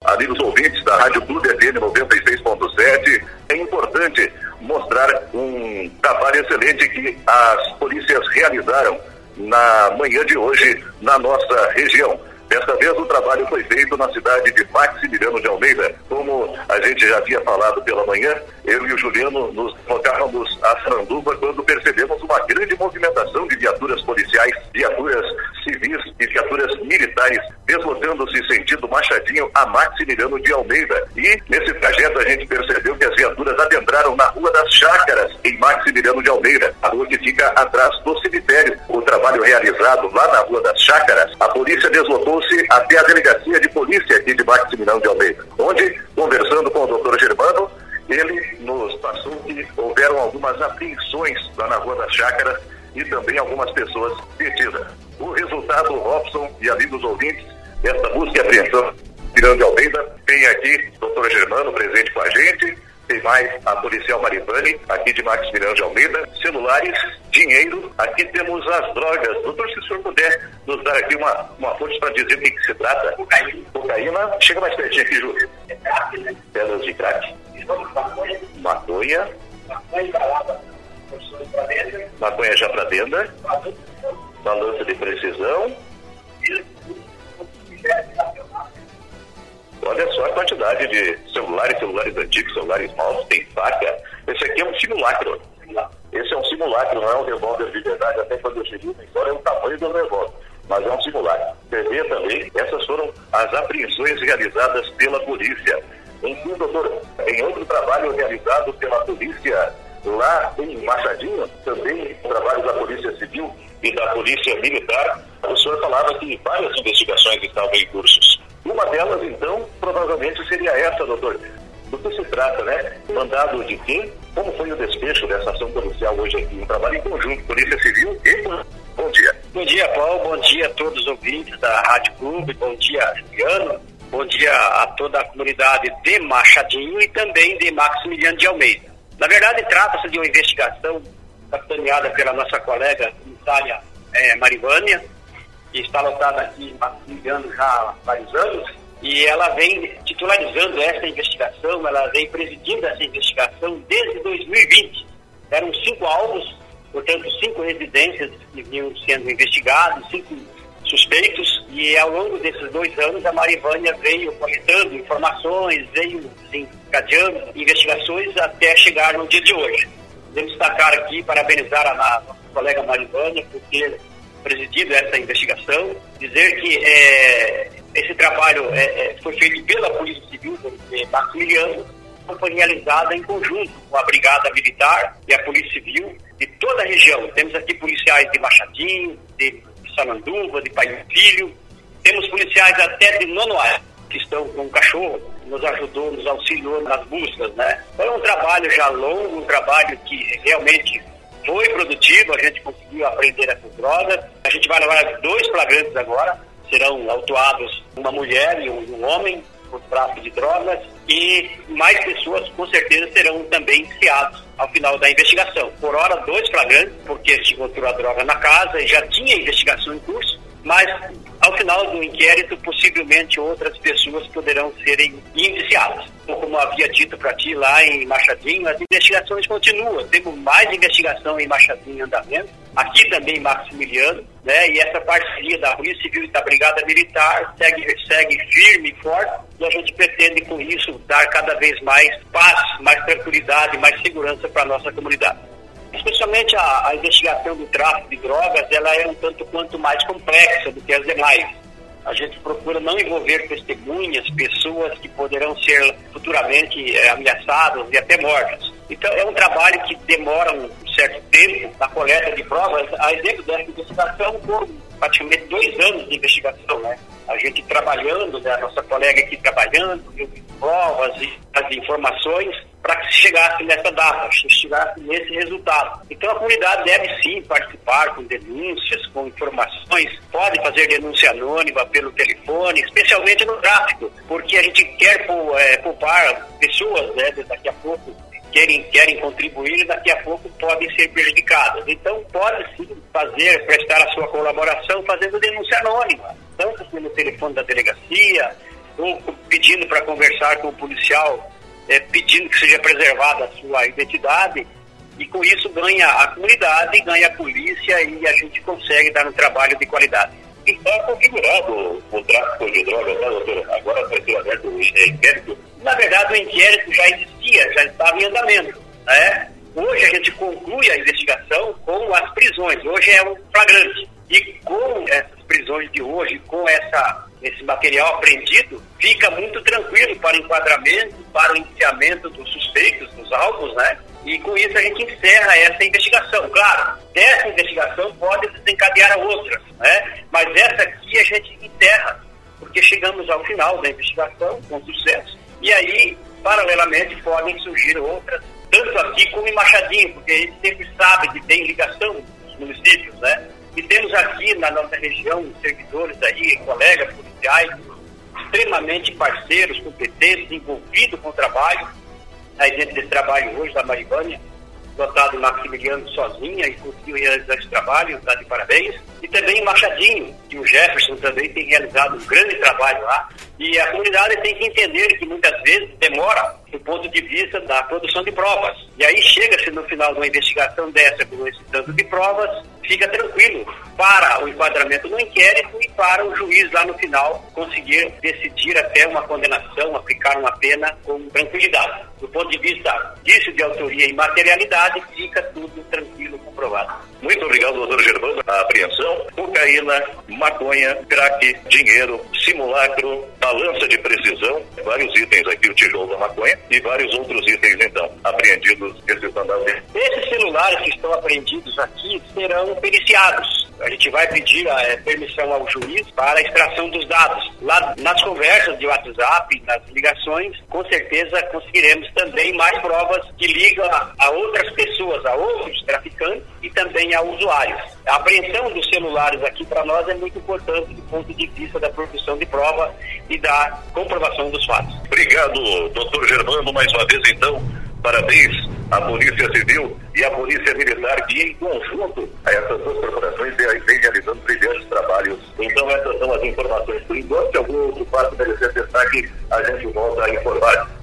amigos ouvintes da Rádio Clube FM 96.7, é importante mostrar um trabalho excelente que as polícias realizaram na manhã de hoje na nossa região. Desta vez o trabalho foi feito na cidade de Maximiliano de Almeida. Como a gente já havia falado pela manhã, eu e o Juliano nos colocávamos a Saranduba quando percebemos uma grande movimentação de viaturas policiais, viaturas civis e viaturas militares deslocando-se sentido Machadinho a Maximiliano de Almeida. E nesse trajeto a gente percebeu que as viaturas adentraram na Rua das Chácaras, em Maximiliano de Almeida, a rua que fica atrás do cemitério. O trabalho realizado lá na Rua das Chácaras, a polícia deslocou-se até a delegacia de polícia aqui de Maximiliano de Almeida, onde, conversando com o doutor Germano, ele nos passou que houveram algumas apreensões lá na Rua das Chácaras e também algumas pessoas detidas. O resultado, Robson e amigos ouvintes, desta busca e apreensão de Maximiliano de Almeida, tem aqui o doutor Germano presente com a gente, tem mais a policial Marivane, aqui de Maximiliano de Almeida, celulares, dinheiro, aqui temos as drogas. Doutor, se o senhor puder nos dar aqui uma fonte para dizer o que se trata. Cocaína, chega mais pertinho aqui, Júlio. Pedras de crack. Maconha. Maconha já para venda. Balança de precisão. Olha só a quantidade de celulares antigos, celulares novos, tem faca. Esse aqui é um simulacro. Esse é um simulacro, não é um revólver de verdade. Até quando eu cheguei na história é o tamanho do revólver, mas é um simulacro. Você vê também, essas foram as apreensões realizadas pela polícia. Enfim, doutor, em outro trabalho realizado pela polícia lá em Machadinho, também trabalho da Polícia Civil e da Polícia Militar, o senhor falava que várias investigações estavam em cursos. Uma delas, então, provavelmente seria essa, doutor. Do que se trata, né? Mandado de quem? Como foi o desfecho dessa ação policial hoje aqui? Um trabalho em conjunto, Polícia Civil e... Bom dia. Bom dia, Paulo. Bom dia a todos os ouvintes da Rádio Clube. Bom dia, Juliano. Bom dia a toda a comunidade de Machadinho e também de Maximiliano de Almeida. Na verdade, trata-se de uma investigação capitaneada pela nossa colega comissária Marivânia, que está lotada aqui em Maximiliano já há vários anos, e ela vem titularizando essa investigação, ela vem presidindo essa investigação desde 2020. Eram 5 alvos, portanto 5 residências que vinham sendo investigados, 5 suspeitos, e ao longo desses 2 anos a Marivânia veio coletando informações, veio encadeando investigações até chegar no dia de hoje. Devemos destacar aqui, parabenizar a nossa colega Marivânia por ter presidido essa investigação, dizer que esse trabalho foi feito pela Polícia Civil de Maximiliano, foi realizada em conjunto com a Brigada Militar e a Polícia Civil de toda a região. Temos aqui policiais de Machadinho, de Saranduba, de Pai e Filho, temos policiais até de Nonoá, que estão com o cachorro, nos ajudou, nos auxiliou nas buscas, né? Foi um trabalho já longo, um trabalho que realmente foi produtivo, a gente conseguiu apreender essas drogas. A gente vai levar 2 flagrantes agora, serão autuados uma mulher e um homem por tráfico de drogas, e mais pessoas com certeza serão também indiciados ao final da investigação. Por hora, 2 flagrantes, porque se encontrou a droga na casa e já tinha investigação em curso, mas ao final do inquérito, possivelmente outras pessoas poderão serem indiciadas. Como havia dito para ti lá em Machadinho, as investigações continuam. Temos mais investigação em Machadinho em andamento, aqui também em Maximiliano, né? E essa parceria da Polícia Civil e da Brigada Militar segue firme e forte, e a gente pretende com isso dar cada vez mais paz, mais tranquilidade, mais segurança para a nossa comunidade. Especialmente a investigação do tráfico de drogas, ela é um tanto quanto mais complexa do que as demais. A gente procura não envolver testemunhas, pessoas que poderão ser futuramente ameaçadas e até mortas. Então é um trabalho que demora um certo tempo na coleta de provas. A exemplo dessa investigação foram praticamente 2 anos de investigação, né? A gente trabalhando, né? A nossa colega aqui trabalhando, provas e as informações para que se chegasse nessa data, se chegasse nesse resultado. Então a comunidade deve sim participar com denúncias, com informações, pode fazer denúncia anônima pelo telefone, especialmente no tráfico, porque a gente quer poupar pessoas, né, daqui a pouco querem contribuir e daqui a pouco podem ser prejudicadas. Então pode sim prestar a sua colaboração fazendo denúncia anônima, tanto pelo telefone da delegacia, ou pedindo para conversar com o policial, pedindo que seja preservada a sua identidade, e com isso ganha a comunidade, ganha a polícia e a gente consegue dar um trabalho de qualidade. E está configurado o tráfico de drogas, né, doutor? Agora vai ser aberto o inquérito? Na verdade, o inquérito já existia, já estava em andamento, né? Hoje a gente conclui a investigação com as prisões. Hoje é um flagrante. E com essas prisões de hoje, com esse material apreendido, fica muito tranquilo para o enquadramento, para o indiciamento dos suspeitos, dos alvos, né? E com isso a gente encerra essa investigação. Claro, dessa investigação pode desencadear outras, né? Mas essa aqui a gente encerra, porque chegamos ao final da investigação com sucesso. E aí, paralelamente, podem surgir outras, tanto aqui como em Machadinho, porque a gente sempre sabe que tem ligação nos municípios, né? E temos aqui na nossa região servidores aí, colegas policiais, extremamente parceiros, competentes, envolvidos com o trabalho. Aí dentro desse trabalho hoje da Marivânia, dotado Maximiliano sozinha e conseguiu realizar esse trabalho, está de parabéns. E também em Machadinho, que o Jefferson também tem realizado um grande trabalho lá. E a comunidade tem que entender que muitas vezes demora do ponto de vista da produção de provas. E aí chega-se no final de uma investigação dessa com esse tanto de provas, fica tranquilo para o enquadramento no inquérito e para o juiz lá no final conseguir decidir até uma condenação, aplicar uma pena com tranquilidade. Do ponto de vista disso de autoria e materialidade, fica tudo tranquilo, comprovado. Muito obrigado, doutor Germano. A apreensão, cocaína, maconha, crack, dinheiro, simulacro, balança de precisão, vários itens aqui, o tijolo da maconha e vários outros itens, então, apreendidos esses andares. Esses celulares que estão apreendidos aqui serão periciados. A gente vai pedir a permissão ao juiz para a extração dos dados. Lá nas conversas de WhatsApp, nas ligações, com certeza conseguiremos também mais provas que ligam a outras pessoas, a outros traficantes e também a usuários. A apreensão dos celulares aqui para nós é muito importante do ponto de vista da produção de prova e da comprovação dos fatos. Obrigado, doutor Germano, mais uma vez, então, parabéns à Polícia Civil e à Polícia Militar, que em conjunto a essas duas corporações vem realizando brilhantes trabalhos. Então essas são as informações por enquanto. Se algum outro fato merecer destaque, a gente volta a informar.